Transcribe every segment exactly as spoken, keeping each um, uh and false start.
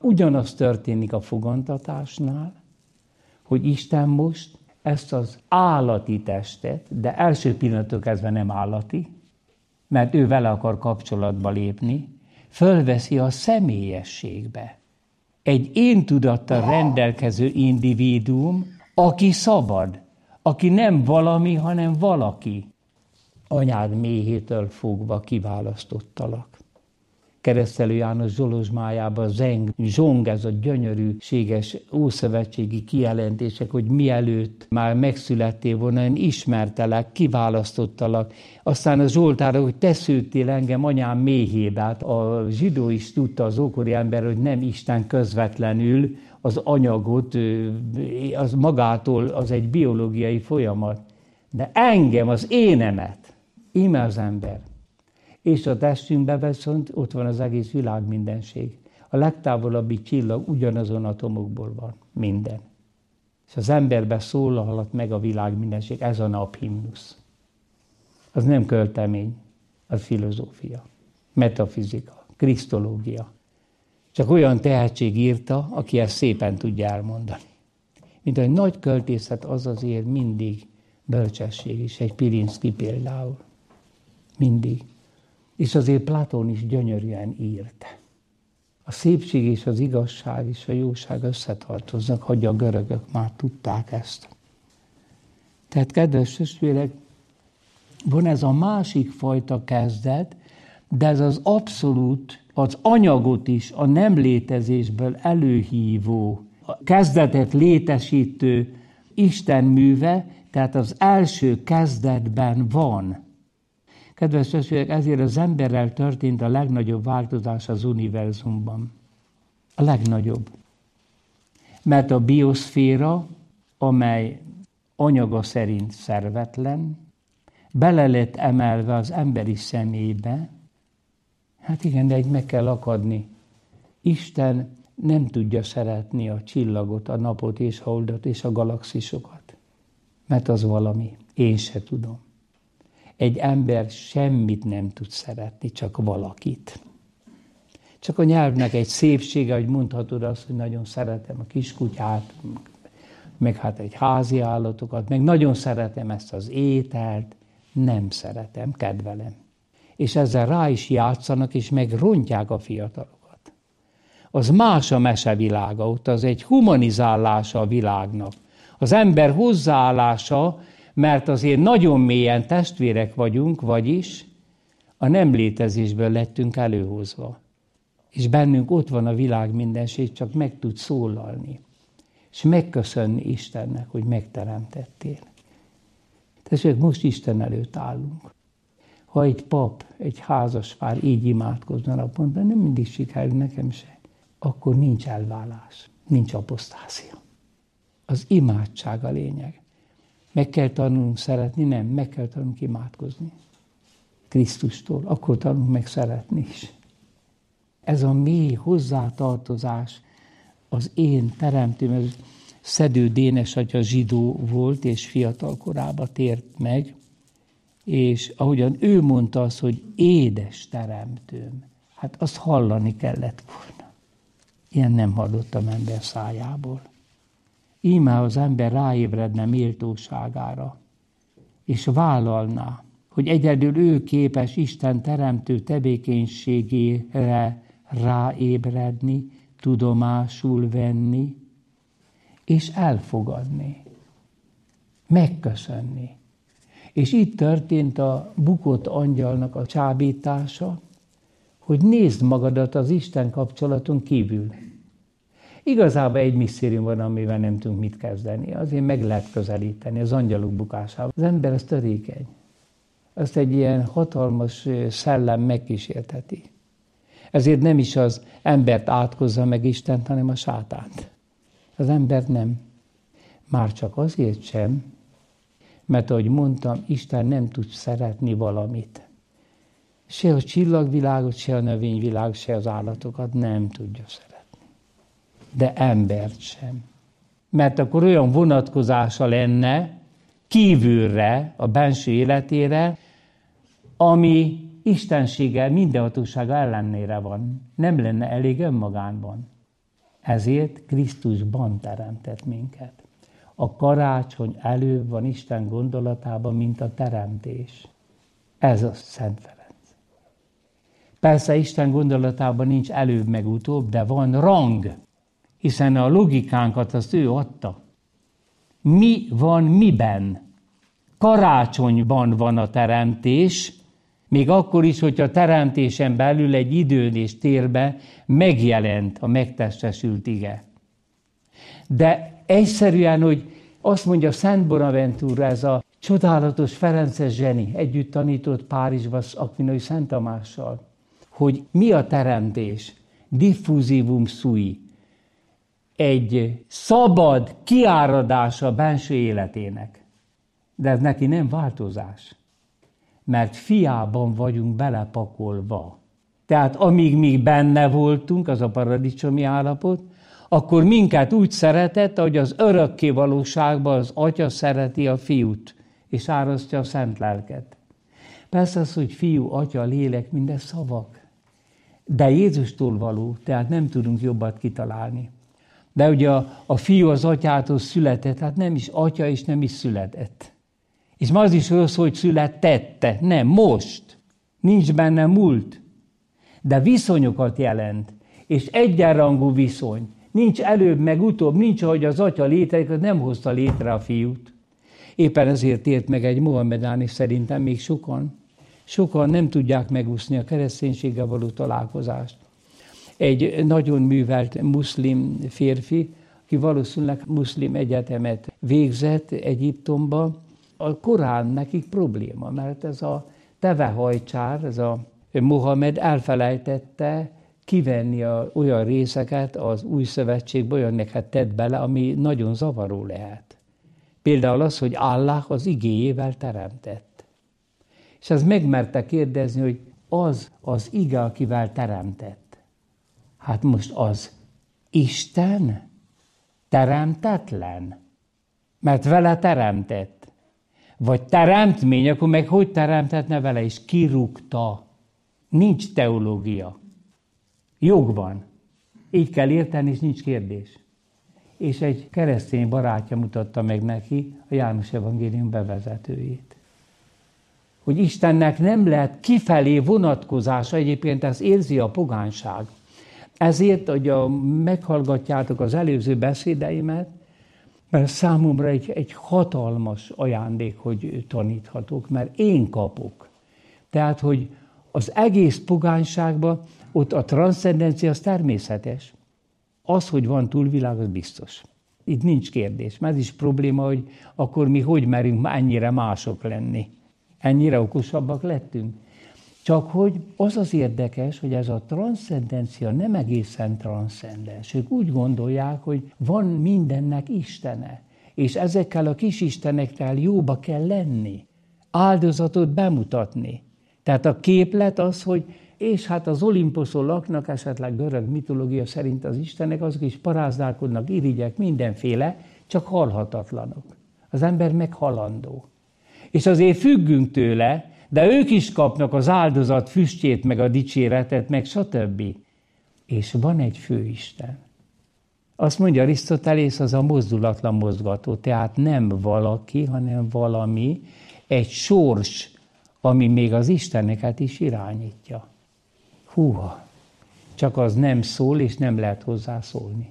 Ugyanaz történik a fogantatásnál, hogy Isten most ezt az állati testet, de első pillanattól kezdve nem állati, mert ő vele akar kapcsolatba lépni, fölveszi a személyességbe. Egy én tudattal rendelkező individuum, aki szabad, aki nem valami, hanem valaki. Anyád méhétől fogva kiválasztottalak. Keresztelő János Zsolozsmájában zeng, zsong, ez a gyönyörűséges ószövetségi kijelentések, hogy mielőtt már megszülettél volna, én ismertelek, kiválasztottalak. Aztán a Zsoltárra, hogy te szőttél engem anyám méhébe. Hát a zsidó is tudta, az ókori ember, hogy nem Isten közvetlenül az anyagot, az magától, az egy biológiai folyamat. De engem, az énemet, íme az ember. És a testünkben viszont ott van az egész világ mindenség. A legtávolabbi csillag ugyanazon atomokból van, minden. És az emberbe szólalhat meg a világ mindenség, ez a naphimnusz. Az nem költemény, az filozófia, metafizika, krisztológia. Csak olyan tehetség írta, aki ezt szépen tudja elmondani. Mint egy nagy költészet, az azért mindig bölcsesség is, egy Pirinszky például. Mindig. És azért Platón is gyönyörűen írt. A szépség és az igazság és a jóság összetartoznak, hogy a görögök már tudták ezt. Tehát, kedves testvérek, van ez a másik fajta kezdet, de ez az abszolút, az anyagot is a nem létezésből előhívó, a kezdetet létesítő Isten műve, tehát az első kezdetben van. Kedves testvérek, ezért az emberrel történt a legnagyobb változás az univerzumban. A legnagyobb. Mert a bioszféra, amely anyaga szerint szervetlen, bele lett emelve az emberi személybe. Hát igen, de egy meg kell akadni. Isten nem tudja szeretni a csillagot, a napot és a holdat és a galaxisokat. Mert az valami. Én se tudom. Egy ember semmit nem tud szeretni, csak valakit. Csak a nyelvnek egy szépsége, hogy mondhatod azt, hogy nagyon szeretem a kiskutyát, meg hát egy házi állatokat, meg nagyon szeretem ezt az ételt, nem szeretem, kedvelem. És ezzel rá is játszanak, és megrontják a fiatalokat. Az más a mesevilága, ott az egy humanizálása a világnak. Az ember hozzáállása, mert azért nagyon mélyen testvérek vagyunk, vagyis a nem létezésből lettünk előhozva. És bennünk ott van a világ mindenség, csak meg tud szólalni. És megköszönni Istennek, hogy megteremtettél. Testvérek, most Isten előtt állunk. Ha egy pap, egy házaspár így imádkozna naponta, nem mindig sikerül, nekem se, akkor nincs elválás, nincs apostázia. Az imádság a lényeg. Meg kell tanulnunk szeretni, nem, meg kell tanulnunk imádkozni. Krisztustól, akkor tanulunk meg szeretni is. Ez a mély hozzátartozás, az én teremtőm, ez Szedő Dénes atya zsidó volt, és fiatal korában tért meg, és ahogyan ő mondta azt, hogy édes teremtőm, hát azt hallani kellett volna. Ilyen nem hallottam ember szájából. Íme az ember ráébredne méltóságára, és vállalná, hogy egyedül ő képes Isten teremtő tevékenységére ráébredni, tudomásul venni, és elfogadni, megköszönni. És itt történt a bukott angyalnak a csábítása, hogy nézd magadat az Isten kapcsolaton kívül. Igazából egy misztérium van, amivel nem tudunk mit kezdeni. Azért meg lehet közelíteni az angyalok bukásával. Az ember az törékeny. Azt egy ilyen hatalmas szellem megkísérteti. Ezért nem is az embert átkozza meg Istent, hanem a sátánt. Az embert nem. Már csak azért sem, mert ahogy mondtam, Isten nem tud szeretni valamit. Se a csillagvilágot, se a növényvilágot, se az állatokat nem tudja szeretni. De embert sem. Mert akkor olyan vonatkozása lenne kívülre, a benső életére, ami istenséggel, mindenhatósága ellenére van. Nem lenne elég önmagánban. Ezért Krisztusban teremtett minket. A karácsony előbb van Isten gondolatában, mint a teremtés. Ez a Szent Ferenc. Persze Isten gondolatában nincs előbb meg utóbb, de van rang, hiszen a logikánkat azt ő adta. Mi van miben? Karácsonyban van a teremtés, még akkor is, hogyha a teremtésen belül egy időn és térben megjelent a megtestesült ige. De egyszerűen, hogy azt mondja Szent Bonaventura, ez a csodálatos ferences zseni, együtt tanított Párizsban Akvinai Szent Tamással, hogy mi a teremtés? Diffusivum sui. Egy szabad kiáradása a benső életének. De ez neki nem változás. Mert fiában vagyunk belepakolva. Tehát amíg mi benne voltunk, az a paradicsomi állapot, akkor minket úgy szeretett, hogy az örökké valóságban az Atya szereti a Fiút, és árasztja a Szent Lelket. Persze az, hogy Fiú, Atya, Lélek, minden szavak. De Jézustól való, tehát nem tudunk jobbat kitalálni. De ugye a, a Fiú az Atyától született, hát nem is Atya, és nem is született. És ma az is rossz, hogy születette. Nem, most. Nincs benne múlt. De viszonyokat jelent. És egyenrangú viszony. Nincs előbb, meg utóbb. Nincs, ahogy az Atya létezik, nem hozta létre a Fiút. Éppen ezért ért meg egy Mohamedán, és szerintem még sokan. Sokan nem tudják megúszni a kereszténységgel való találkozást. Egy nagyon művelt muszlim férfi, aki valószínűleg muszlim egyetemet végzett Egyiptomba, a Korán nekik probléma, mert ez a tevehajcsár, ez a Mohamed elfelejtette kivenni a, olyan részeket az új szövetségből, olyanneket tett bele, ami nagyon zavaró lehet. Például az, hogy Allah az igéjével teremtett. És ez megmerte kérdezni, hogy az az ige, akivel teremtett. Hát most az Isten teremtetlen, mert vele teremtett. Vagy teremtmény, akkor meg hogy teremtetne vele, és kirúgta. Nincs teológia. Jog van. Így kell érteni, és nincs kérdés. És egy keresztény barátja mutatta meg neki a János evangélium bevezetőjét. Hogy Istennek nem lehet kifelé vonatkozása, egyébként ezt érzi a pogányság. Ezért, hogy a, meghallgatjátok az előző beszédeimet, mert számomra egy, egy hatalmas ajándék, hogy taníthatok, mert én kapok. Tehát, hogy az egész pogányságban ott a transzcendencia az természetes. Az, hogy van túlvilág, az biztos. Itt nincs kérdés. Mert ez is probléma, hogy akkor mi hogy merünk ennyire mások lenni. Ennyire okosabbak lettünk. Csak hogy az az érdekes, hogy ez a transzcendencia nem egészen transzcendens. Ők úgy gondolják, hogy van mindennek istene, és ezekkel a kis istenekkel jóba kell lenni, áldozatot bemutatni. Tehát a képlet az, hogy és hát az Olimposzon laknak, esetleg görög mitológia szerint az istenek, azok is parázdálkodnak, irigyek, mindenféle, csak halhatatlanok. Az ember meg halandó. És azért függünk tőle, de ők is kapnak az áldozat füstjét, meg a dicséretet, meg stb. És van egy főisten. Azt mondja Arisztotelész, az a mozdulatlan mozgató, tehát nem valaki, hanem valami, egy sors, ami még az isteneket is irányítja. Húha, csak az nem szól, és nem lehet hozzá szólni.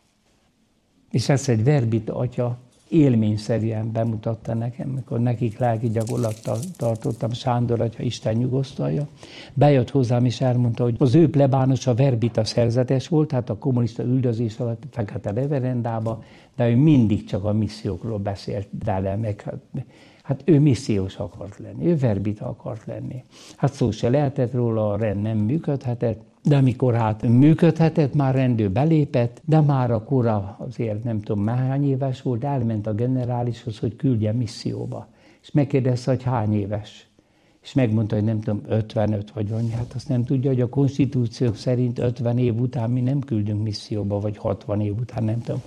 És ezt egy Verbita atya élményszerűen bemutatta nekem, amikor nekik lelki gyakorlattal tartottam, Sándor atya, Isten nyugosztalja. Bejött hozzám, és elmondta, hogy az ő plebános a Verbita szerzetes volt, hát a kommunista üldözés alatt fekete reverendába, de ő mindig csak a missziókról beszélt, de meg, hát ő missziós akart lenni, ő Verbita akart lenni. Hát szó se lehetett róla, a rend nem működhetett, de amikor hát működhetett, már rendőr belépett, de már a kora azért nem tudom hány éves volt, elment a generálishoz, hogy küldje misszióba. És megkérdezte, hogy hány éves. És megmondta, hogy nem tudom, ötvenöt vagy van. Hát azt nem tudja, hogy a konstitúciók szerint ötven év után mi nem küldünk misszióba, vagy hatvan év után, nem tudom.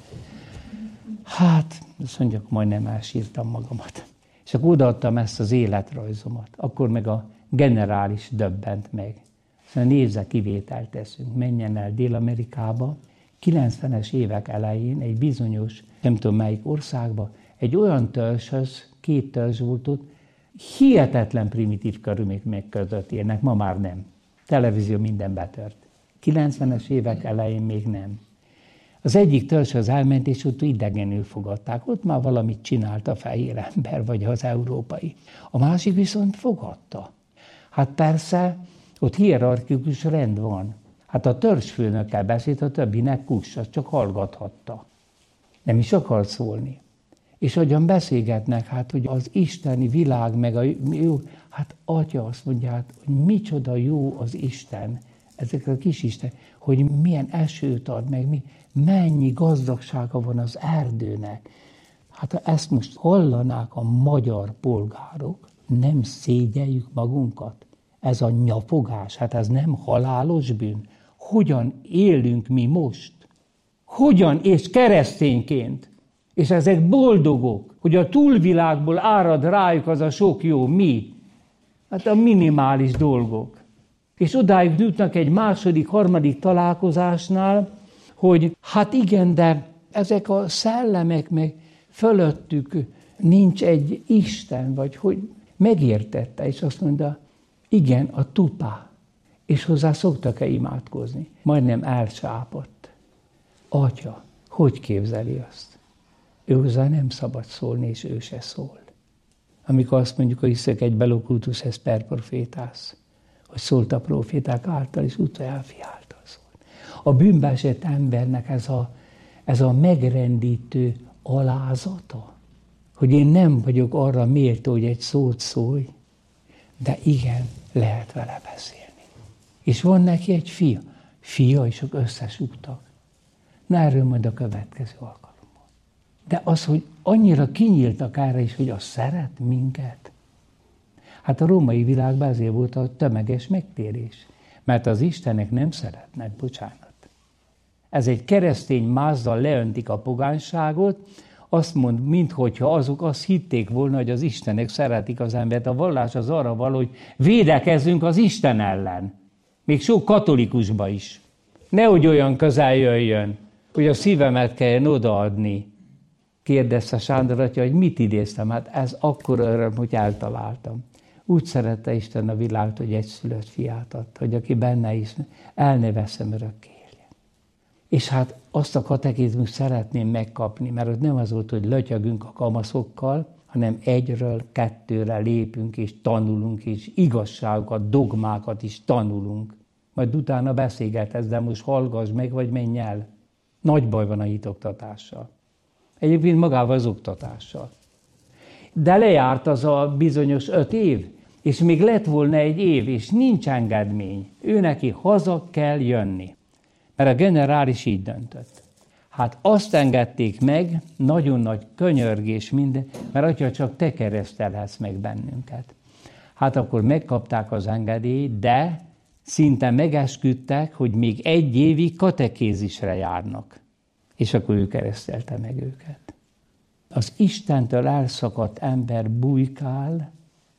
Hát, azt mondjuk, majdnem elsírtam magamat. És akkor odaadtam ezt az életrajzomat. Akkor meg a generális döbbent meg. Szóval nézze, kivételt teszünk, menjen el Dél-Amerikába, kilencvenes évek elején egy bizonyos, nem tudom melyik országban, egy olyan törzshöz, két törzs volt ott, hihetetlen primitív körülmények között élnek, ma már nem. Televízió minden betört. kilencvenes évek elején még nem. Az egyik törzshöz elment, és ott idegenül fogadták. Ott már valamit csinált a fehér ember, vagy az európai. A másik viszont fogadta. Hát persze, ott hierarchikus rend van. Hát a törzsfőnökkel beszélt, a többinek kussa, csak hallgathatta. Nem is akart szólni. És ahogyan beszélgetnek, hát, hogy az isteni világ, meg a jó, hát atya azt mondja, hát, hogy micsoda jó az Isten, ezekre a kis Isten, hogy milyen esőt ad, meg mi, mennyi gazdagsága van az erdőnek. Hát ha ezt most hallanák a magyar polgárok, nem szégyeljük magunkat. Ez a nyafogás, hát ez nem halálos bűn. Hogyan élünk mi most? Hogyan és keresztényként? És ezek boldogok, hogy a túlvilágból árad rájuk az a sok jó. Mi? Hát a minimális dolgok. És odáig jutnak egy második, harmadik találkozásnál, hogy hát igen, de ezek a szellemek meg fölöttük nincs egy Isten, vagy hogy megértette, és azt mondta, igen, a tupá. És hozzá szoktak-e imádkozni? Majdnem elsápadt. Atya, hogy képzeli azt? Ő hozzá nem szabad szólni, és ő se szól. Amikor azt mondjuk, hogy hiszek egy belokultus es per profétász, hogy szólt a proféták által, és utoljára fi által szólt. A bűnbe esett embernek ez a, ez a megrendítő alázata, hogy én nem vagyok arra méltó, hogy egy szót szólj, de igen, lehet vele beszélni. És van neki egy fia. Fia, és ők összesúgtak. Na erről majd a következő alkalommal. De az, hogy annyira kinyíltak erre is, hogy az szeret minket. Hát a római világban ezért volt a tömeges megtérés. Mert az istenek nem szeretnek, bocsánat. Ez egy keresztény mázzal leöntik a pogányságot, azt mond, minthogyha azok azt hitték volna, hogy az istenek szeretik az embert. A vallás az arra való, hogy védekezzünk az Isten ellen. Még sok katolikusba is. Nehogy olyan közel jöjjön, hogy a szívemet kelljen odaadni. Kérdezte Sándor atya, hogy mit idéztem. Hát ez akkor öröm, hogy eltaláltam. Úgy szerette Isten a világot, hogy egy szülött fiát adta, hogy aki benne is, el ne veszem örökké éljen. És hát azt a katekizmust szeretném megkapni, mert ott nem az volt, hogy lötyögünk a kamaszokkal, hanem egyről, kettőre lépünk és tanulunk, és igazságokat, dogmákat is tanulunk. Majd utána beszélgetsz, de most hallgass meg, vagy menj el. Nagy baj van a hitoktatással. Egyébként magával az oktatással. De lejárt az a bizonyos öt év, és még lett volna egy év, és nincs engedmény. Ő neki haza kell jönni. Mert a generális így döntött. Hát azt engedték meg, nagyon nagy könyörgés minden, mert atya, csak te keresztelhetsz meg bennünket. Hát akkor megkapták az engedélyt, de szinte megesküdtek, hogy még egy évig katekézisre járnak. És akkor ő keresztelte meg őket. Az Istentől elszakadt ember bujkál,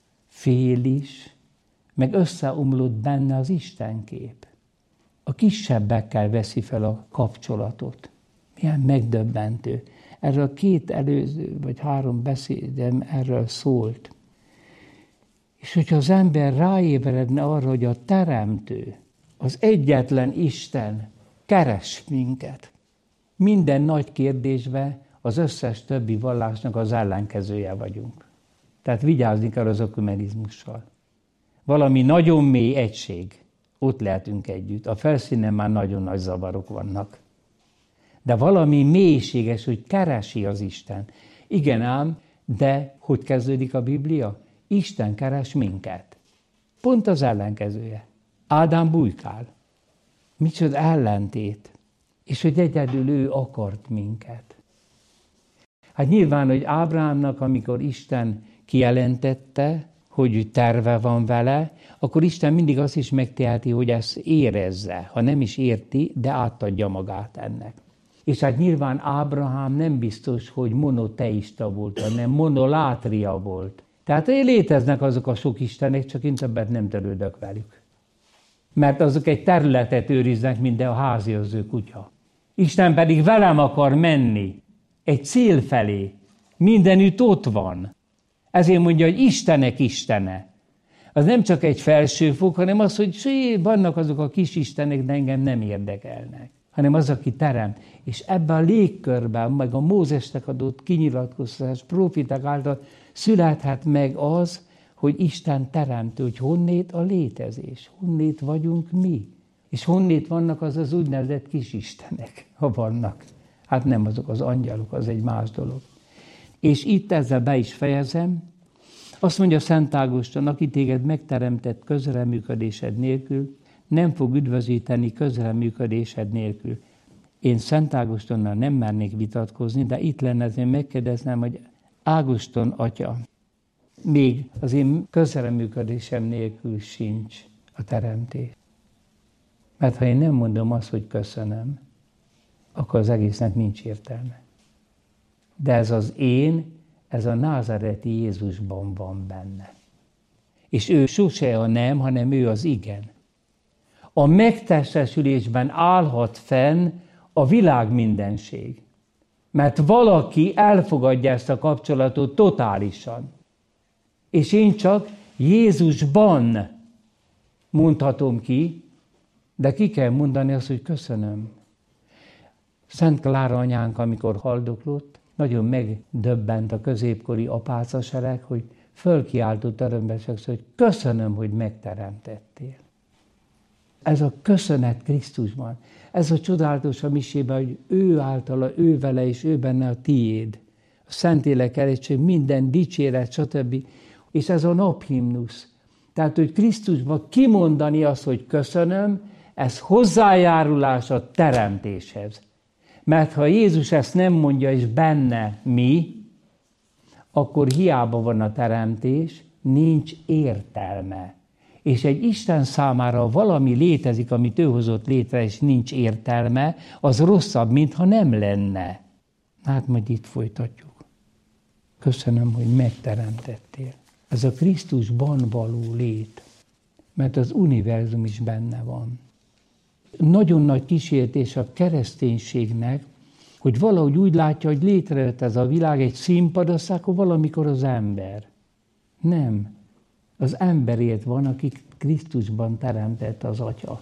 fél is, meg összeomlott benne az Istenkép. A kisebbekkel veszi fel a kapcsolatot. Milyen megdöbbentő. Erről a két előző, vagy három beszédem erről szólt. És hogyha az ember ráébredne arra, hogy a Teremtő, az egyetlen Isten keres minket. Minden nagy kérdésben az összes többi vallásnak az ellenkezője vagyunk. Tehát vigyázni kell az ökumenizmussal. Valami nagyon mély egység. Ott lehetünk együtt. A felszínen már nagyon nagy zavarok vannak. De valami mélységes, hogy keresi az Isten. Igen ám, de hogy kezdődik a Biblia? Isten keres minket. Pont az ellenkezője. Ádám bujkál. Micsoda ellentét. És hogy egyedül ő akart minket. Hát nyilván, hogy Ábrahámnak, amikor Isten kijelentette, hogy terve van vele, akkor Isten mindig azt is megteheti, hogy ezt érezze. Ha nem is érti, de átadja magát ennek. És hát nyilván Ábrahám nem biztos, hogy monoteista volt, hanem monolátria volt. Tehát léteznek azok a sok istenek, csak én többet nem törődök velük. Mert azok egy területet őriznek, mint a háziőrző kutya. Isten pedig velem akar menni egy cél felé. Mindenütt ott van. Ezért mondja, hogy Istenek Istene. Az nem csak egy felsőfok, hanem az, hogy sí, vannak azok a kis istenek, de engem nem érdekelnek. Hanem az, aki teremt. És ebben a légkörben, meg a Mózesnek adott kinyilatkoztatás, profiták által születhet meg az, hogy Isten teremtő, hogy honnét a létezés, honnét vagyunk mi. És honnét vannak az az úgynevezett kisistenek, ha vannak. Hát nem azok az angyalok, az egy más dolog. És itt ezzel be is fejezem. Azt mondja Szent Ágoston, aki téged megteremtett közreműködésed nélkül, nem fog üdvözíteni közreműködésed nélkül. Én Szent Ágostonnal nem mernék vitatkozni, de itt lenne azért megkérdeznem, hogy Ágoston atya, még az én közreműködésem nélkül sincs a teremtés. Mert ha én nem mondom azt, hogy köszönöm, akkor az egésznek nincs értelme. De ez az én, ez a názáreti Jézusban van benne. És ő sose a nem, hanem ő az igen. A megtestesülésben állhat fenn a világ mindenség. Mert valaki elfogadja ezt a kapcsolatot totálisan. És én csak Jézusban mondhatom ki, de ki kell mondani azt, hogy köszönöm. Szent Klára anyánk, amikor haldoklott, nagyon megdöbbent a középkori apácasereg, hogy fölkiáltott örömbesek, hogy köszönöm, hogy megteremtettél. Ez a köszönet Krisztusban, ez a csodálatos a misében, hogy ő általa, ő vele és ő benne a tiéd. A Szentlélek elétség, minden dicséret, stb. És ez a naphimnusz. Tehát, hogy Krisztusban kimondani azt, hogy köszönöm, ez hozzájárulás a teremtéshez. Mert ha Jézus ezt nem mondja, és benne mi, akkor hiába van a teremtés, nincs értelme. És egy Isten számára valami létezik, amit ő hozott létre, és nincs értelme, az rosszabb, mintha nem lenne. Hát majd itt folytatjuk. Köszönöm, hogy megteremtettél. Ez a Krisztusban való lét, mert az univerzum is benne van. Nagyon nagy kísértés a kereszténységnek, hogy valahogy úgy látja, hogy létrejött ez a világ egy színpad, aztán akkor valamikor az ember. Nem. Az emberért van, aki Krisztusban teremtett az Atya.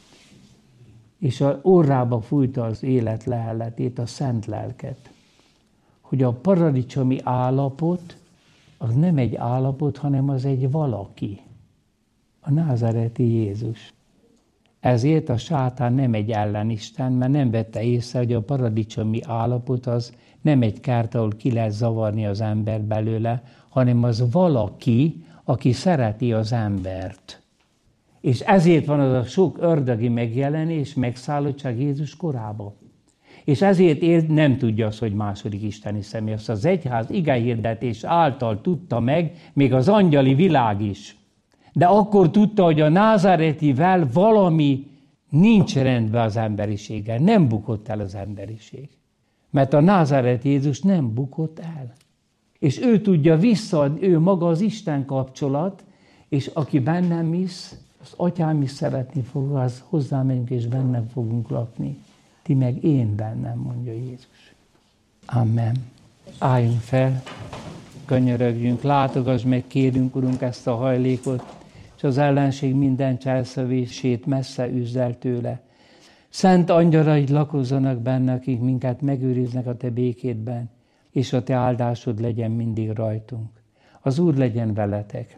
És az orrába fújta az élet leheletét, a szent lelket. Hogy a paradicsomi állapot, az nem egy állapot, hanem az egy valaki. A názáreti Jézus. Ezért a sátán nem egy ellenisten, mert nem vette észre, hogy a paradicsomi állapot az nem egy kert, ahol ki lehet zavarni az ember belőle, hanem az valaki, aki szereti az embert. És ezért van az a sok ördögi megjelenés, megszállottság Jézus korába. És ezért ér, nem tudja azt, hogy második isteni személy. Azt az egyház igehirdetés által tudta meg, még az angyali világ is. De akkor tudta, hogy a názáretivel valami nincs rendben az emberiséggel. Nem bukott el az emberiség. Mert a názáreti Jézus nem bukott el. És ő tudja vissza, ő maga az Isten kapcsolat, és aki bennem hisz, az atyám is szeretni fog, az hozzámegyünk, és bennem fogunk lakni. Ti meg én bennem, mondja Jézus. Amen. Álljunk fel, könyörögjünk, látogass meg, kérjünk, Urunk, ezt a hajlékot, és az ellenség minden cselszövését messze üzd el tőle. Szent angyalaid lakozzanak benne, akik minket megőriznek a te békédben, és a te áldásod legyen mindig rajtunk. Az Úr legyen veletek.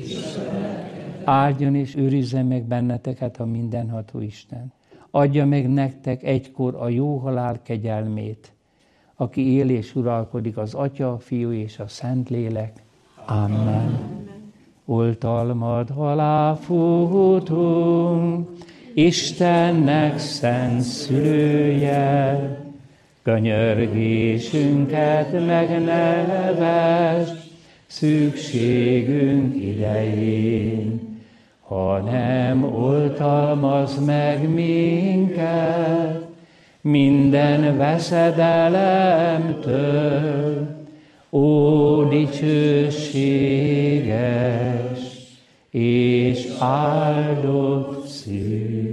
Áldjon és őrizze meg benneteket a mindenható Isten. Adja meg nektek egykor a jó halál kegyelmét, aki él és uralkodik, az Atya, a Fiú és a Szentlélek. Amen. Oltalmad alá futunk, Istennek szent szülője, könyörgésünket megnevesd szükségünk idején, ha nem oltalmaz meg minket minden veszedelemtől, ó dicsőséges és áldott szűz.